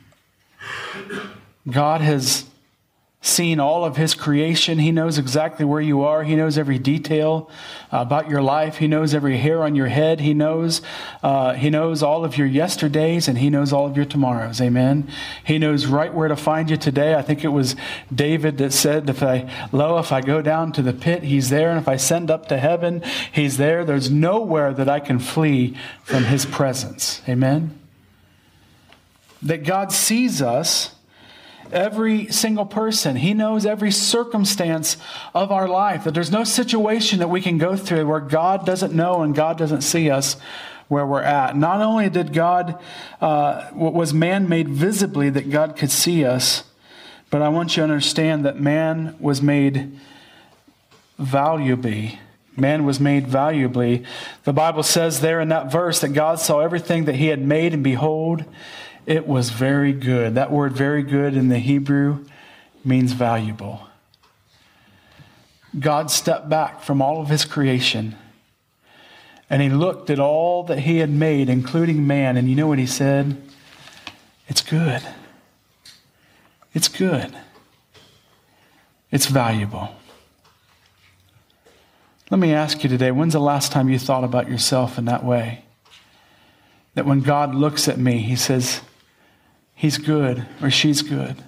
God has seen all of his creation. He knows exactly where you are. He knows every detail about your life. He knows every hair on your head. He knows all of your yesterdays, and he knows all of your tomorrows. Amen. He knows right where to find you today. I think it was David that said, if I go down to the pit, he's there. And if I send up to heaven, he's there. There's nowhere that I can flee from his presence. Amen. That God sees us, every single person. He knows every circumstance of our life. That there's no situation that we can go through where God doesn't know and God doesn't see us where we're at. Not only did was man made visibly that God could see us, but I want you to understand that man was made valuably. Man was made valuably. The Bible says there in that verse that God saw everything that he had made, and behold, it was very good. That word very good in the Hebrew means valuable. God stepped back from all of his creation, and he looked at all that he had made, including man, and you know what he said? It's good. It's good. It's valuable. Let me ask you today, when's the last time you thought about yourself in that way? That when God looks at me, he says, he's good or she's good.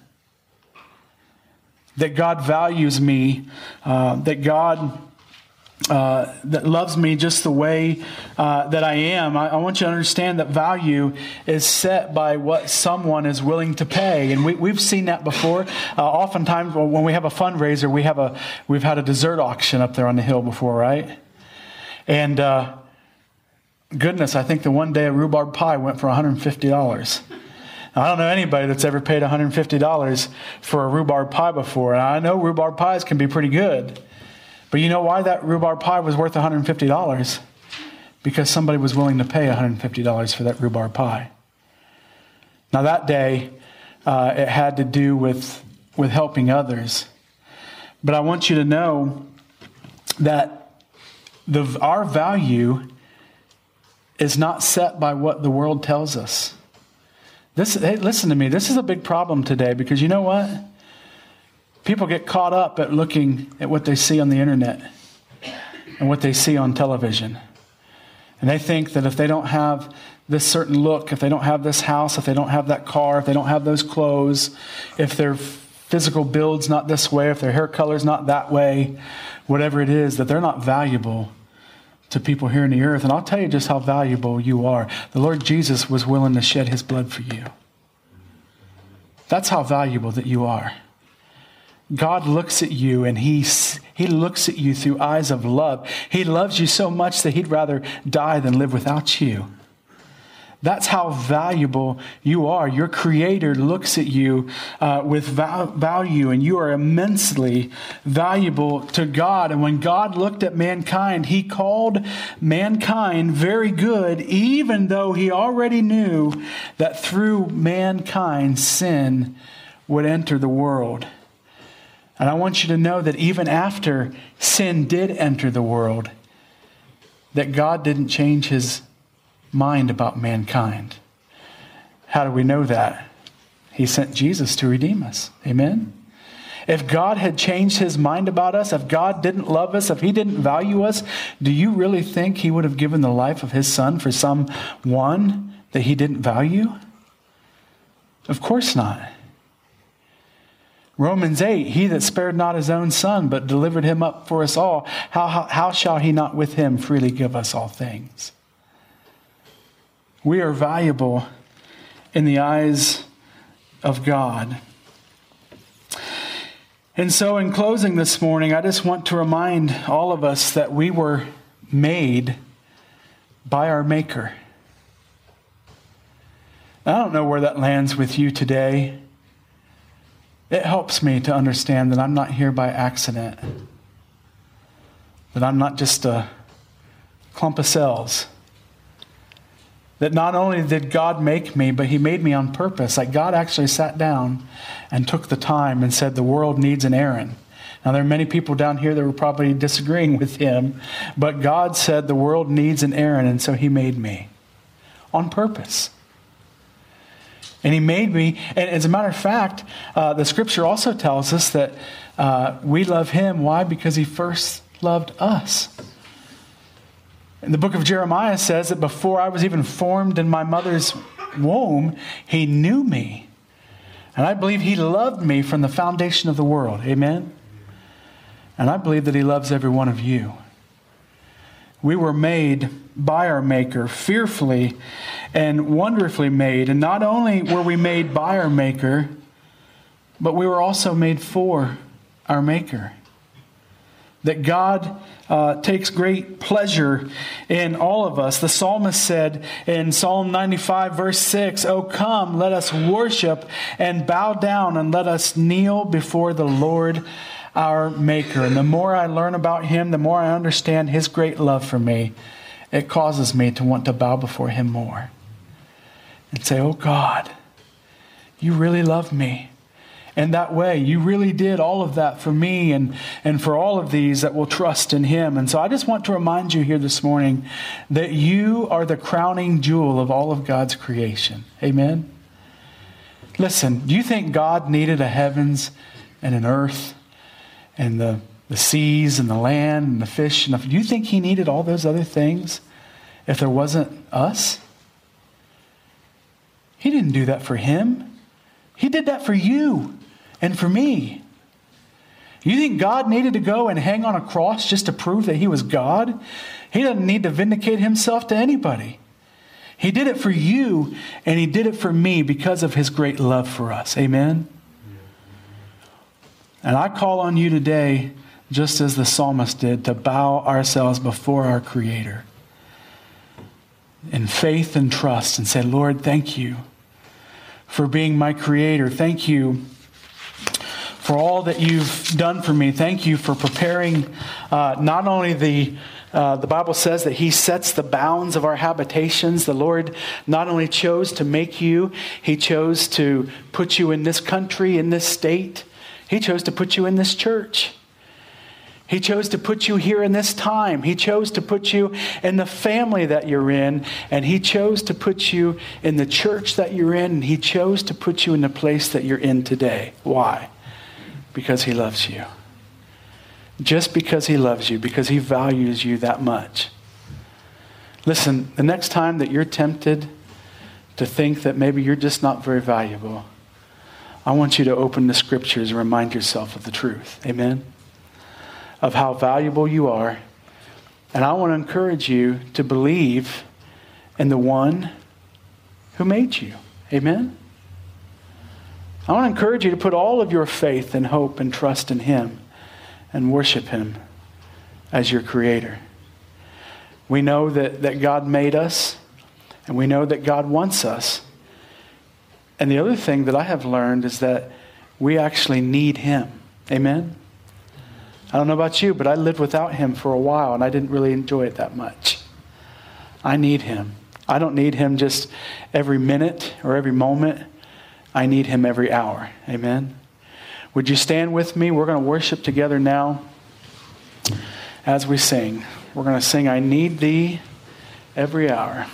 That God values me, that God that loves me just the way that I am. I want you to understand that value is set by what someone is willing to pay. And we've seen that before. Oftentimes when we have a fundraiser, we've had a dessert auction up there on the hill before, right? And goodness, I think the one day a rhubarb pie went for $150. Now, I don't know anybody that's ever paid $150 for a rhubarb pie before. And I know rhubarb pies can be pretty good. But you know why that rhubarb pie was worth $150? Because somebody was willing to pay $150 for that rhubarb pie. Now that day, it had to do with helping others. But I want you to know that our value is not set by what the world tells us. Hey, listen to me. This is a big problem today because you know what? People get caught up at looking at what they see on the internet and what they see on television. And they think that if they don't have this certain look, if they don't have this house, if they don't have that car, if they don't have those clothes, if their physical build's not this way, if their hair color's not that way, whatever it is, that they're not valuable to people here on the earth. And I'll tell you just how valuable you are. The Lord Jesus was willing to shed his blood for you. That's how valuable that you are. God looks at you and he looks at you through eyes of love. He loves you so much that he'd rather die than live without you. That's how valuable you are. Your Creator looks at you with value, and you are immensely valuable to God. And when God looked at mankind, he called mankind very good, even though he already knew that through mankind, sin would enter the world. And I want you to know that even after sin did enter the world, that God didn't change his mind about mankind. How do we know that? He sent Jesus to redeem us. Amen? If God had changed his mind about us, if God didn't love us, if he didn't value us, do you really think he would have given the life of his son for someone that he didn't value? Of course not. Romans 8, he that spared not his own son, but delivered him up for us all, how shall he not with him freely give us all things? We are valuable in the eyes of God. And so in closing this morning, I just want to remind all of us that we were made by our Maker. I don't know where that lands with you today. It helps me to understand that I'm not here by accident. That I'm not just a clump of cells. That not only did God make me, but he made me on purpose. Like God actually sat down and took the time and said the world needs an Aaron. Now there are many people down here that were probably disagreeing with him, but God said the world needs an Aaron, and so he made me on purpose. And he made me, and as a matter of fact, the scripture also tells us that we love him. Why? Because he first loved us. And the book of Jeremiah says that before I was even formed in my mother's womb, he knew me. And I believe he loved me from the foundation of the world. Amen? And I believe that he loves every one of you. We were made by our Maker, fearfully and wonderfully made. And not only were we made by our Maker, but we were also made for our Maker. That God takes great pleasure in all of us. The psalmist said in Psalm 95, verse 6, "Oh, come, let us worship and bow down, and let us kneel before the Lord our Maker. And the more I learn about him, the more I understand his great love for me, it causes me to want to bow before him more and say, oh God, you really love me. In that way, you really did all of that for me and for all of these that will trust in him. And so I just want to remind you here this morning that you are the crowning jewel of all of God's creation. Amen? Listen, do you think God needed a heavens and an earth and the seas and the land and the fish? Do you think he needed all those other things if there wasn't us? He didn't do that for him. He did that for you and for me. You think God needed to go and hang on a cross just to prove that he was God? He doesn't need to vindicate himself to anybody. He did it for you, and he did it for me because of his great love for us. Amen? And I call on you today, just as the psalmist did, to bow ourselves before our Creator in faith and trust and say, Lord, thank you for being my Creator. Thank you for all that you've done for me. Thank you for preparing not only the Bible says that he sets the bounds of our habitations. The Lord not only chose to make you, he chose to put you in this country, in this state. He chose to put you in this church. He chose to put you here in this time. He chose to put you in the family that you're in. And he chose to put you in the church that you're in. And he chose to put you in the place that you're in today. Why? Because he loves you. Just because he loves you, because he values you that much. Listen, the next time that you're tempted to think that maybe you're just not very valuable, I want you to open the scriptures and remind yourself of the truth. Amen? Of how valuable you are. And I want to encourage you to believe in the one who made you. Amen? I want to encourage you to put all of your faith and hope and trust in him and worship him as your Creator. We know that God made us, and we know that God wants us. And the other thing that I have learned is that we actually need him. Amen? I don't know about you, but I lived without him for a while, and I didn't really enjoy it that much. I need him. I don't need him just every minute or every moment. I need him every hour. Amen? Would you stand with me? We're going to worship together now as we sing. We're going to sing, I Need Thee Every Hour.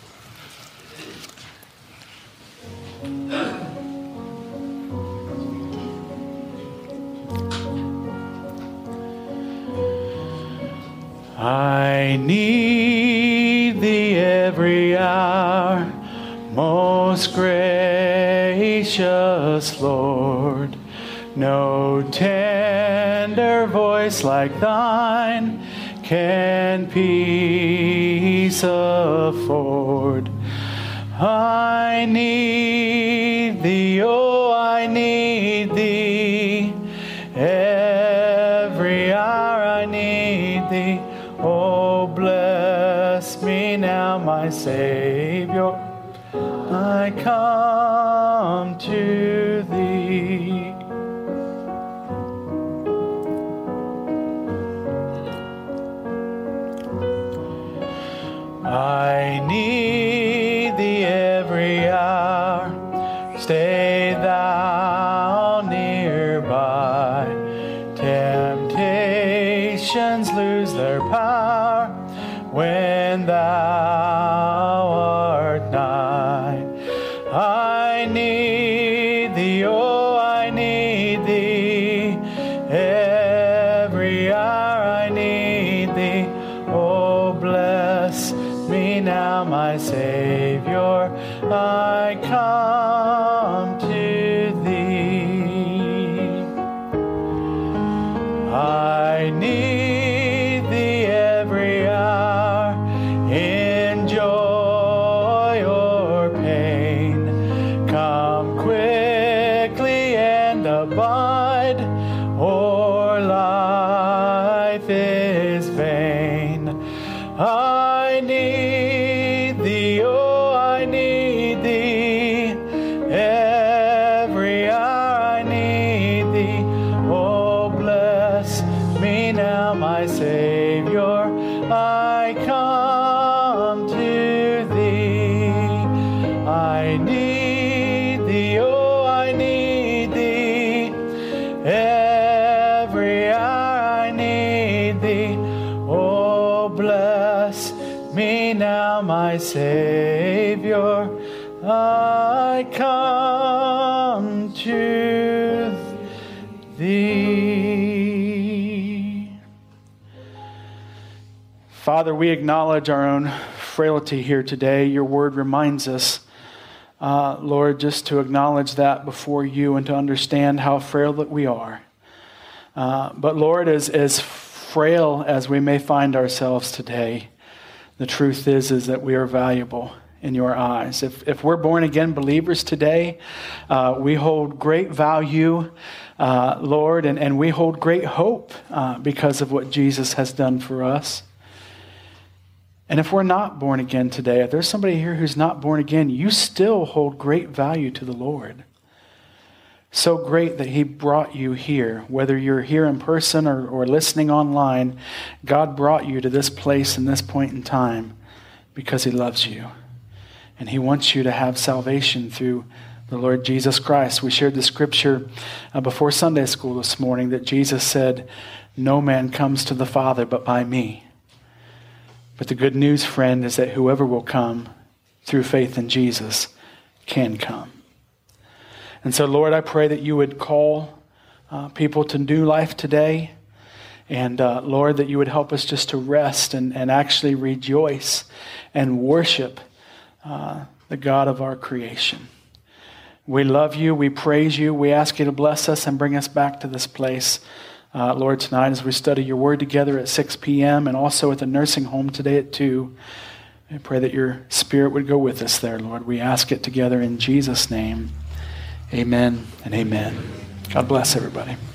I need thee every hour, most gracious Lord. No tender voice like thine can peace afford. I need thee, oh, I need thee. Every hour I need thee. Oh, bless me now, my Savior. I come to thee. I need thee every hour. Stay thou nearby. Temptations lose their power when thou art nigh. I need thee, oh, I need thee. Every hour I need thee. Oh, bless me now, my Savior. I come to thee. I need thee every hour, in joy or pain. Come quickly and abide, or life is vain. I need thee, oh, I need thee. Every hour I need thee. Oh, bless my Savior, I come to Thee. Father, we acknowledge our own frailty here today. Your word reminds us, Lord, just to acknowledge that before you and to understand how frail that we are. But Lord, as frail as we may find ourselves today, the truth is that we are valuable in your eyes. If we're born again believers today, we hold great value, Lord, and we hold great hope because of what Jesus has done for us. And if we're not born again today, if there's somebody here who's not born again, you still hold great value to the Lord. So great that he brought you here. Whether you're here in person or listening online, God brought you to this place and this point in time because he loves you. And he wants you to have salvation through the Lord Jesus Christ. We shared the scripture before Sunday school this morning that Jesus said, "No man comes to the Father but by me." But the good news, friend, is that whoever will come through faith in Jesus can come. And so, Lord, I pray that you would call people to new life today. And, Lord, that you would help us just to rest and actually rejoice and worship the God of our creation. We love you. We praise you. We ask you to bless us and bring us back to this place, Lord, tonight as we study your word together at 6 p.m. and also at the nursing home today at 2. I pray that your spirit would go with us there, Lord. We ask it together in Jesus' name. Amen and amen. God bless everybody.